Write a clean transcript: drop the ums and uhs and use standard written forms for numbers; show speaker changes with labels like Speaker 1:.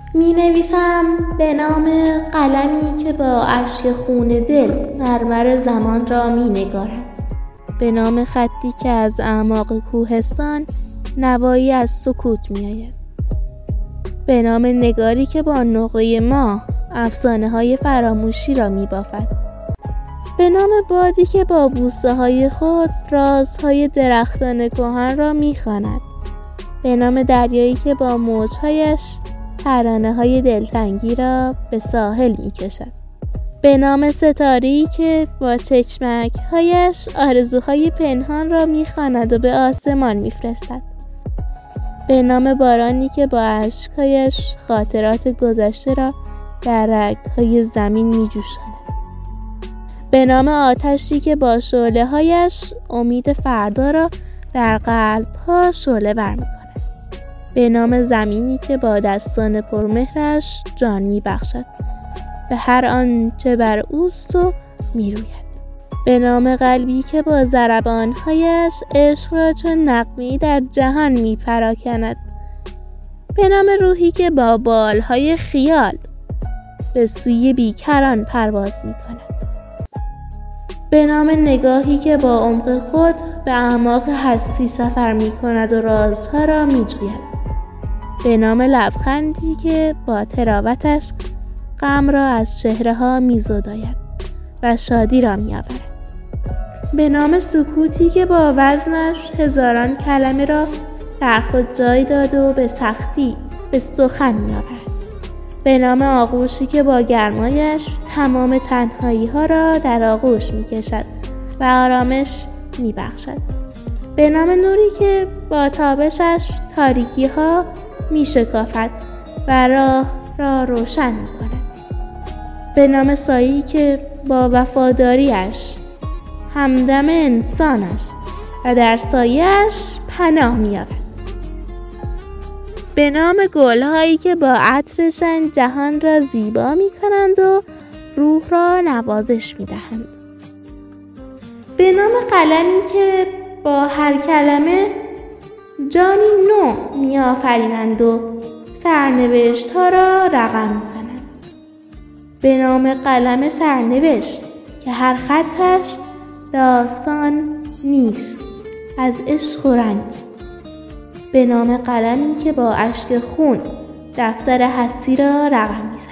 Speaker 1: می نویسم به نام قلمی که با اشک خون دل مرمر زمان را می نگارد، به نام خطی که از اعماق کوهستان نوایی از سکوت می آید، به نام نگاری که با نقره ماه افسانه های فراموشی را می بافد، به نام بادی که با بوسه های خود رازهای درختان کهن را می خواند، به نام دریایی که با موجهایش ترانه های دلتنگی را به ساحل می کشد، به نام ستاره‌ای که با چشمک هایش آرزوهای پنهان را می خواند و به آسمان می فرستد، به نام بارانی که با اشکهایش خاطرات گذشته را در رگ‌های زمین می جوشاند، به نام آتشی که با شعله‌هایش امید فردا را در قلب‌ها شعله‌ور می‌کند، به نام زمینی که با دستان پرمهرش جان می‌بخشد به هر آنچه بر اوست و می‌روید، به نام قلبی که با ضربان‌هایش عشق را چون نغمه‌ای در جهان می‌پراکند، به نام روحی که با بال‌های خیال به سوی بیکران پرواز می‌کند، به نام نگاهی که با عمق خود به اعماق هستی سفر می کند و رازها را می جوید، به نام لبخندی که با تراوتش غم را از چهره ها می زداید و شادی را می آورد، به نام سکوتی که با وزنش هزاران کلمه را در خود جای داد و به سختی به سخن می آورد، به نام آغوشی که با گرمایش تمام تنهایی ها را در آغوش می کشد و آرامش می بخشد، به نام نوری که با تابشش تاریکی ها می شکافد و راه را روشن می کند، به نام سایه‌ای که با وفاداریش همدم انسان است و در سایه‌اش پناه می یابد، به نام گل‌هایی که با عطرشان جهان را زیبا می‌کنند و روح را نوازش می‌دهند، به نام قلمی که با هر کلمه جانی نو می‌آفرینند و سرنوشت‌ها را رقم می‌زنند، به نام قلم سرنوشت که هر خطش داستان نیست از عشق و رنج، به نام قلمی که با اشک خون دفتر هستی را رقم می‌زند.